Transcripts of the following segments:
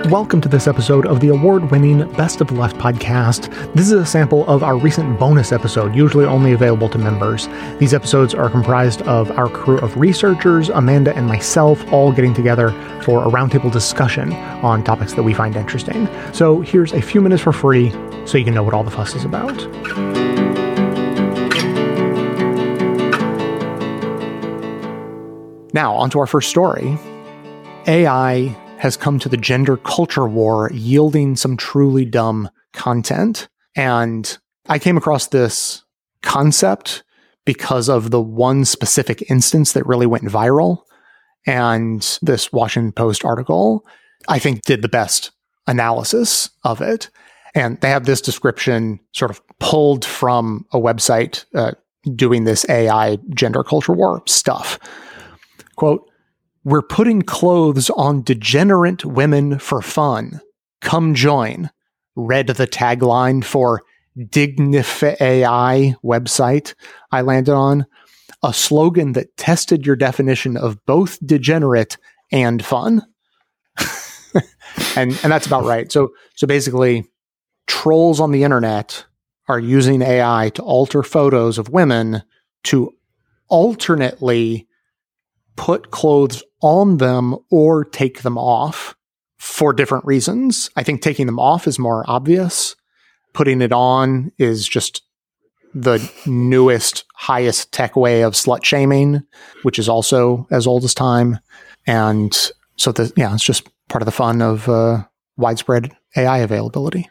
Welcome to this episode of the award-winning Best of the Left podcast. This is a sample of our recent bonus episode, usually only available to members. These episodes are comprised of our crew of researchers, Amanda and myself, all getting together for a roundtable discussion on topics that we find interesting. So here's a few minutes for free so you can know what all the fuss is about. Now, on to our first story. AI has come to the gender culture war, yielding some truly dumb content. And I came across this concept because of the one specific instance that really went viral. And this Washington Post article, I think, did the best analysis of it. And they have this description sort of pulled from a website doing this AI gender culture war stuff. Quote, "We're putting clothes on degenerate women for fun. Come join," read the tagline for Dignify website I landed on, a slogan that tested your definition of both degenerate and fun. and that's about right. So basically, trolls on the internet are using AI to alter photos of women to alternately put clothes on them or take them off for different reasons. I think taking them off is more obvious. Putting it on is just the newest, highest tech way of slut shaming, which is also as old as time. And so it's just part of the fun of widespread AI availability.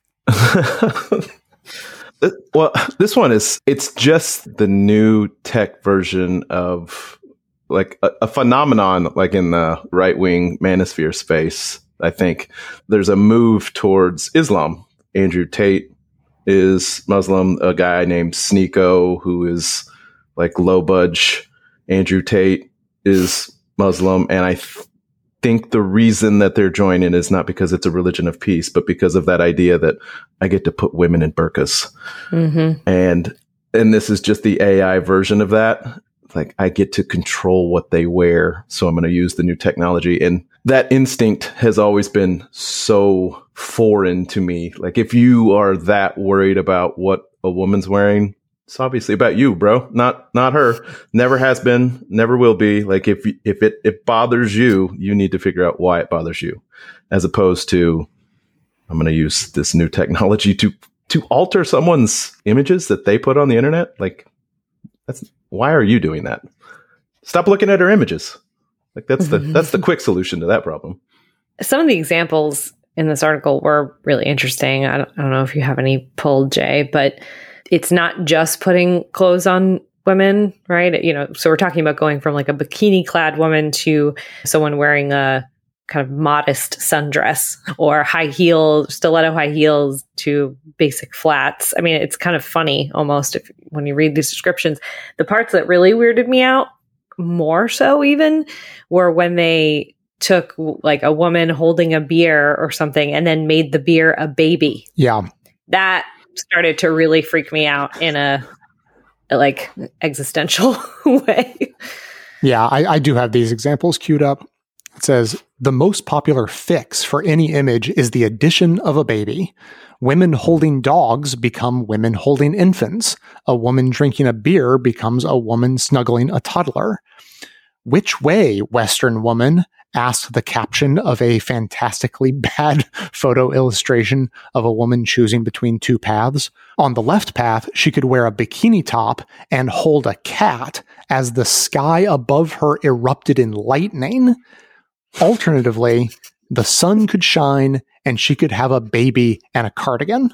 Well, this one it's just the new tech version of like a phenomenon, like in the right-wing manosphere space. I think there's a move towards Islam. Andrew Tate is Muslim. A guy named Sneeko, who is like low budge Andrew Tate, is Muslim. And I think the reason that they're joining is not because it's a religion of peace, but because of that idea that I get to put women in burqas. Mm-hmm. And this is just the AI version of that. Like, I get to control what they wear, so I'm going to use the new technology. And that instinct has always been so foreign to me. Like, if you are that worried about what a woman's wearing, it's obviously about you, bro, not her. Never has been, never will be. Like, if it bothers you, you need to figure out why it bothers you, as opposed to, I'm going to use this new technology to alter someone's images that they put on the internet. Like, why are you doing that? Stop looking at her images. Like, that's the quick solution to that problem. Some of the examples in this article were really interesting. I don't know if you have any pulled, Jay, but it's not just putting clothes on women, right? So we're talking about going from like a bikini-clad woman to someone wearing a kind of modest sundress or stiletto high heels to basic flats. I mean, it's kind of funny almost when you read these descriptions. The parts that really weirded me out more so even were when they took like a woman holding a beer or something and then made the beer a baby. Yeah. That started to really freak me out in a like existential way. Yeah, I do have these examples queued up. It says, the most popular fix for any image is the addition of a baby. Women holding dogs become women holding infants. A woman drinking a beer becomes a woman snuggling a toddler. Which way, Western woman? Asked the caption of a fantastically bad photo illustration of a woman choosing between two paths. On the left path, she could wear a bikini top and hold a cat as the sky above her erupted in lightning. Alternatively, the sun could shine and she could have a baby and a cardigan.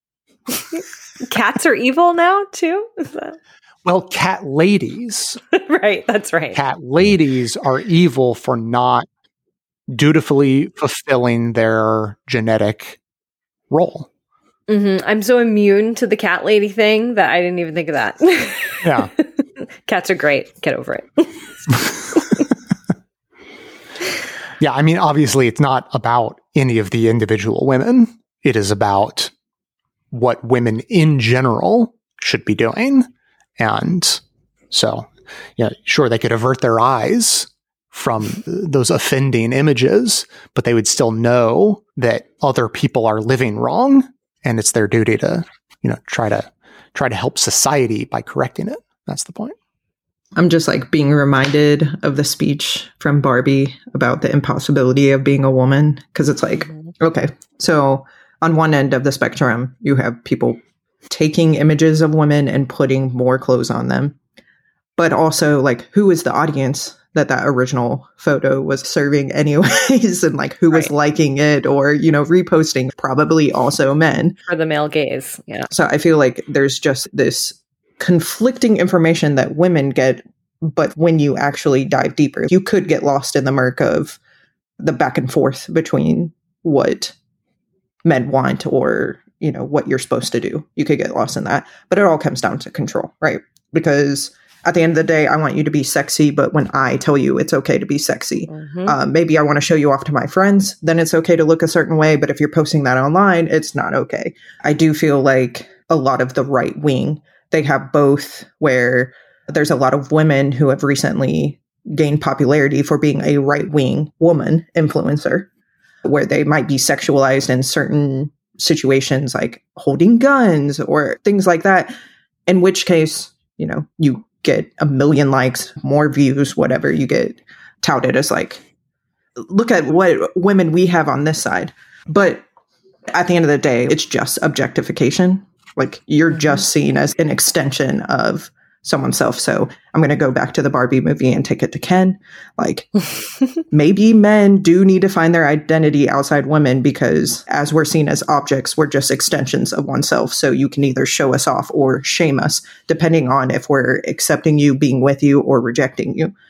Cats are evil now, too? Well, cat ladies. Right, that's right. Cat ladies are evil for not dutifully fulfilling their genetic role. Mm-hmm. I'm so immune to the cat lady thing that I didn't even think of that. Yeah. Cats are great. Get over it. Yeah, I mean, obviously, it's not about any of the individual women. It is about what women in general should be doing. And so, yeah, sure, they could avert their eyes from those offending images, but they would still know that other people are living wrong, and it's their duty to, try to help society by correcting it. That's the point. I'm just like being reminded of the speech from Barbie about the impossibility of being a woman. Because it's like, okay, so on one end of the spectrum, you have people taking images of women and putting more clothes on them. But also, like, who is the audience that original photo was serving anyways? And like, who was liking it or, reposting? Probably also men. For the male gaze. Yeah. So I feel like there's just this conflicting information that women get, but when you actually dive deeper, you could get lost in the murk of the back and forth between what men want or, what you're supposed to do. You could get lost in that, but it all comes down to control, right? Because at the end of the day, I want you to be sexy, but when I tell you it's okay to be sexy, maybe I want to show you off to my friends, then it's okay to look a certain way, but if you're posting that online, it's not okay. I do feel like a lot of the right wing, they have both, where there's a lot of women who have recently gained popularity for being a right-wing woman influencer, where they might be sexualized in certain situations like holding guns or things like that, in which case, you get 1 million likes, more views, whatever, you get touted as like, look at what women we have on this side. But at the end of the day, it's just objectification. Like, you're just seen as an extension of someone's self. So I'm going to go back to the Barbie movie and take it to Ken. Like, maybe men do need to find their identity outside women, because as we're seen as objects, we're just extensions of oneself. So you can either show us off or shame us, depending on if we're accepting you, being with you, or rejecting you.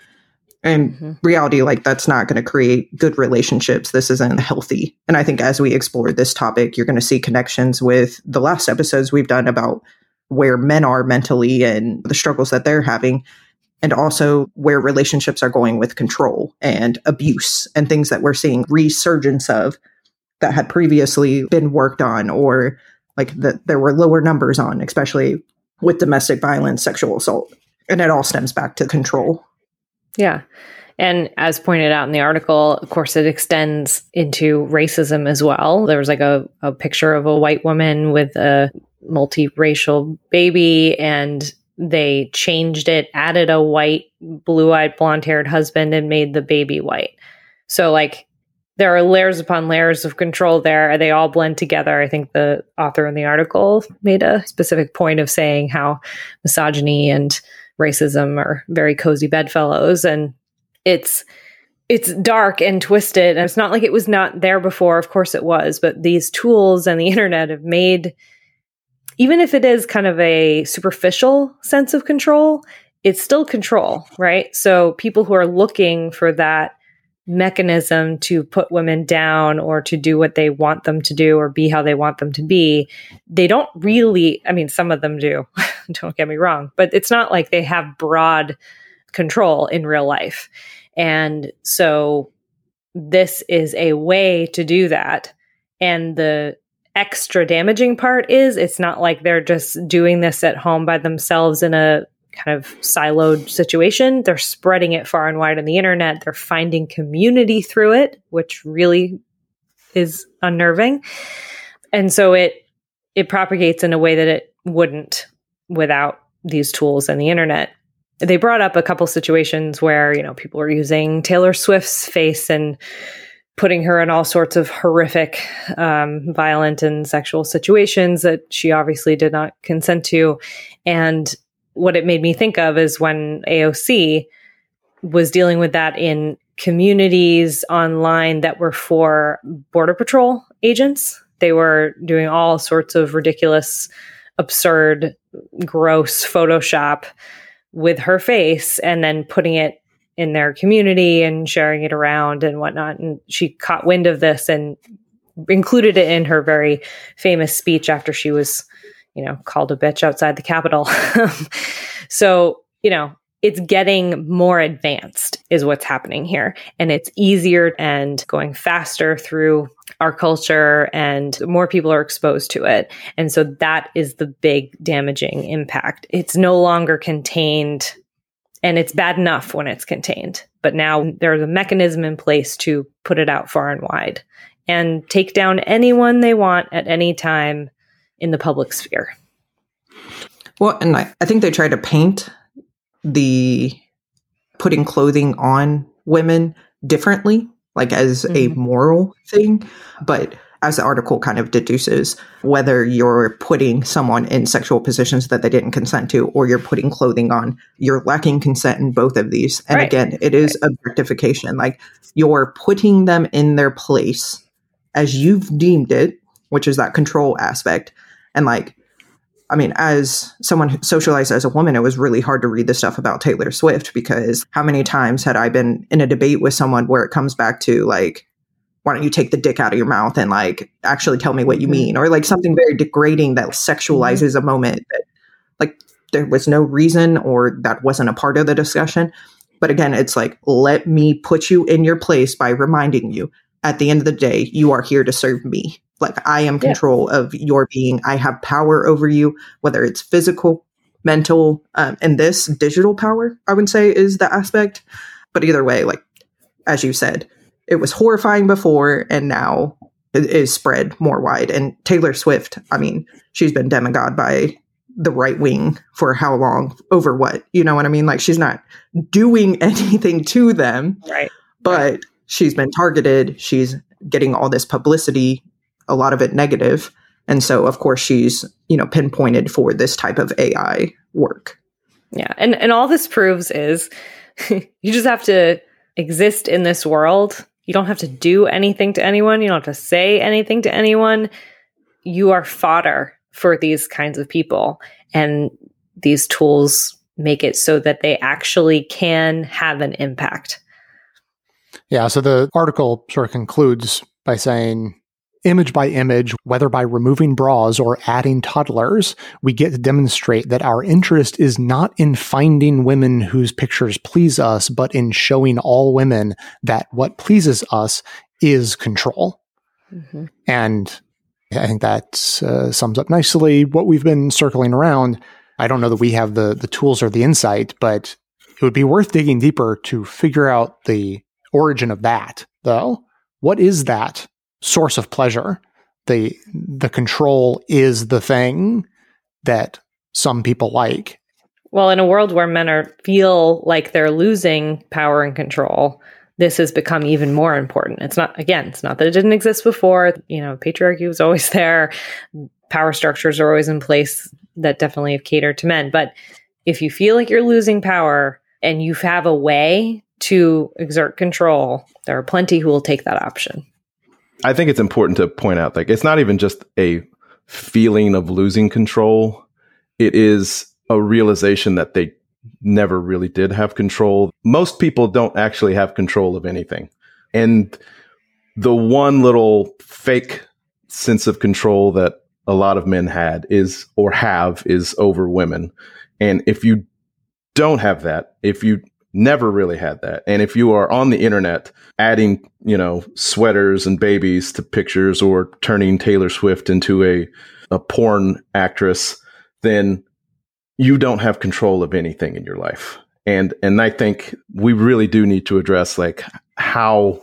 And reality, like, that's not going to create good relationships. This isn't healthy. And I think as we explore this topic, you're going to see connections with the last episodes we've done about where men are mentally and the struggles that they're having, and also where relationships are going with control and abuse and things that we're seeing resurgence of that had previously been worked on, or like that there were lower numbers on, especially with domestic violence, sexual assault. And it all stems back to control. Yeah. And as pointed out in the article, of course, it extends into racism as well. There was like a picture of a white woman with a multiracial baby, and they changed it, added a white, blue-eyed, blonde-haired husband, and made the baby white. So like, there are layers upon layers of control there. They all blend together. I think the author in the article made a specific point of saying how misogyny and racism are very cozy bedfellows, and it's dark and twisted. And it's not like it was not there before. Of course it was, but these tools and the internet have made, even if it is kind of a superficial sense of control, it's still control, right? So people who are looking for that mechanism to put women down or to do what they want them to do or be how they want them to be, they don't really, I mean, some of them do, don't get me wrong, but it's not like they have broad control in real life. And so this is a way to do that. And the extra damaging part is it's not like they're just doing this at home by themselves in a kind of siloed situation. They're spreading it far and wide on the internet. They're finding community through it, which really is unnerving. And so it propagates in a way that it wouldn't without these tools and the internet. They brought up a couple situations where, people were using Taylor Swift's face and putting her in all sorts of horrific, violent and sexual situations that she obviously did not consent to. And what it made me think of is when AOC was dealing with that in communities online that were for Border Patrol agents. They were doing all sorts of ridiculous, absurd, gross Photoshop with her face and then putting it in their community and sharing it around and whatnot. And she caught wind of this and included it in her very famous speech after she was, called a bitch outside the Capitol. So, it's getting more advanced is what's happening here. And it's easier and going faster through our culture, and more people are exposed to it. And so that is the big damaging impact. It's no longer contained And it's bad enough when it's contained. But now there's a mechanism in place to put it out far and wide and take down anyone they want at any time in the public sphere. Well, and I think they try to paint the putting clothing on women differently, like as a moral thing. But as the article kind of deduces, whether you're putting someone in sexual positions that they didn't consent to, or you're putting clothing on, you're lacking consent in both of these. And again, it is objectification. Like, you're putting them in their place as you've deemed it, which is that control aspect. And like, I mean, as someone who socialized as a woman, it was really hard to read the stuff about Taylor Swift, because how many times had I been in a debate with someone where it comes back to like, why don't you take the dick out of your mouth and like actually tell me what you mean? Or like something very degrading that sexualizes a moment that like there was no reason, or that wasn't a part of the discussion. But again, it's like, let me put you in your place by reminding you at the end of the day, you are here to serve me. Like, I am control of your being. I have power over you, whether it's physical, mental, and this digital power, I would say, is the aspect. But either way, like, as you said, it was horrifying before, and now it is spread more wide. And Taylor Swift, I mean, she's been demigod by the right wing for how long? Over what? You know what I mean? Like, she's not doing anything to them. Right. But she's been targeted. She's getting all this publicity, a lot of it negative. And so, of course, she's, pinpointed for this type of AI work. Yeah. And all this proves is you just have to exist in this world. You don't have to do anything to anyone. You don't have to say anything to anyone. You are fodder for these kinds of people. And these tools make it so that they actually can have an impact. Yeah, so the article sort of concludes by saying, image by image, whether by removing bras or adding toddlers, we get to demonstrate that our interest is not in finding women whose pictures please us, but in showing all women that what pleases us is control. Mm-hmm. And I think that sums up nicely what we've been circling around. I don't know that we have the tools or the insight, but it would be worth digging deeper to figure out the origin of that, though. What is that source of pleasure? The control is the thing that some people like. Well, in a world where men feel like they're losing power and control, this has become even more important. It's not that it didn't exist before. Patriarchy was always there. Power structures are always in place that definitely have catered to men. But if you feel like you're losing power and you have a way to exert control, there are plenty who will take that option. I think it's important to point out, like, it's not even just a feeling of losing control. It is a realization that they never really did have control. Most people don't actually have control of anything. And the one little fake sense of control that a lot of men had is over women. And if you don't have that, if you never really had that, and if you are on the internet adding, sweaters and babies to pictures, or turning Taylor Swift into a porn actress, then you don't have control of anything in your life. And I think we really do need to address like how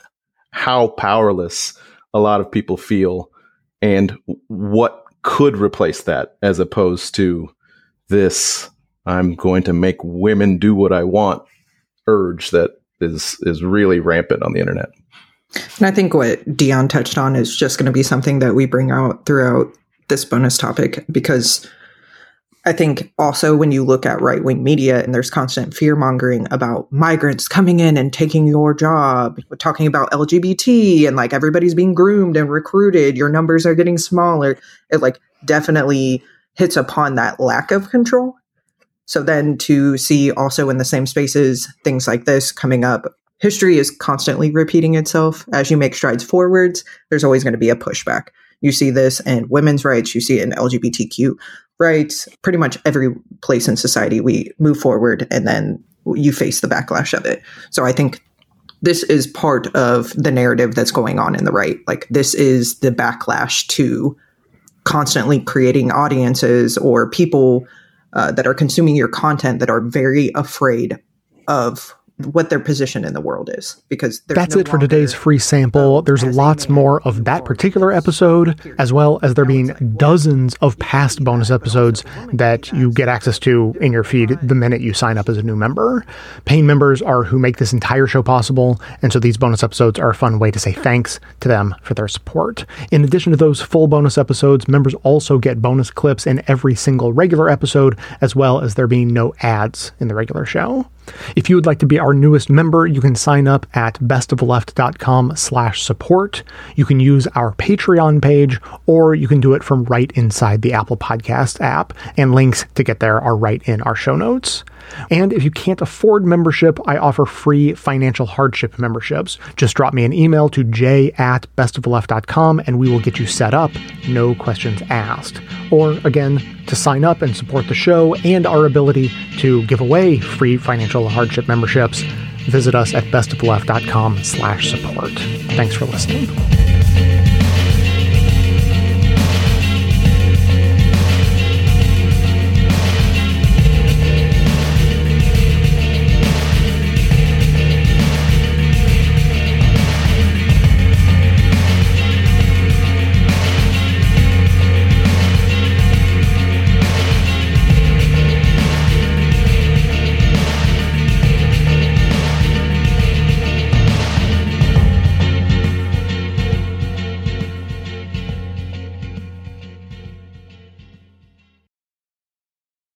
powerless a lot of people feel, and what could replace that, as opposed to this I'm going to make women do what I want urge that is really rampant on the internet. And I think what Dion touched on is just going to be something that we bring out throughout this bonus topic, because I think also when you look at right-wing media and there's constant fear-mongering about migrants coming in and taking your job, we're talking about LGBT and like everybody's being groomed and recruited, your numbers are getting smaller, it like definitely hits upon that lack of control. So then to see also in the same spaces things like this coming up, history is constantly repeating itself. As you make strides forwards, there's always going to be a pushback. You see this in women's rights, you see it in LGBTQ rights, pretty much every place in society we move forward and then you face the backlash of it. So I think this is part of the narrative that's going on in the right. Like, this is the backlash to constantly creating audiences or people that are consuming your content that are very afraid of what their position in the world is, because that's it for today's free sample. There's lots more of that particular episode, as well as there being dozens of past bonus episodes that you get access to in your feed the minute you sign up as a new member. Paying members are who make this entire show possible, and so these bonus episodes are a fun way to say thanks to them for their support. In addition to those full bonus episodes, members also get bonus clips in every single regular episode, as well as there being no ads in the regular show. If you would like to be our newest member, you can sign up at bestoftheleft.com/support. You can use our Patreon page, or you can do it from right inside the Apple Podcast app, and links to get there are right in our show notes. And if you can't afford membership, I offer free financial hardship memberships. Just drop me an email to j@bestoftheleft.com and we will get you set up, no questions asked. Or again, to sign up and support the show and our ability to give away free financial hardship memberships, visit us at bestoftheleft.com/support. Thanks for listening.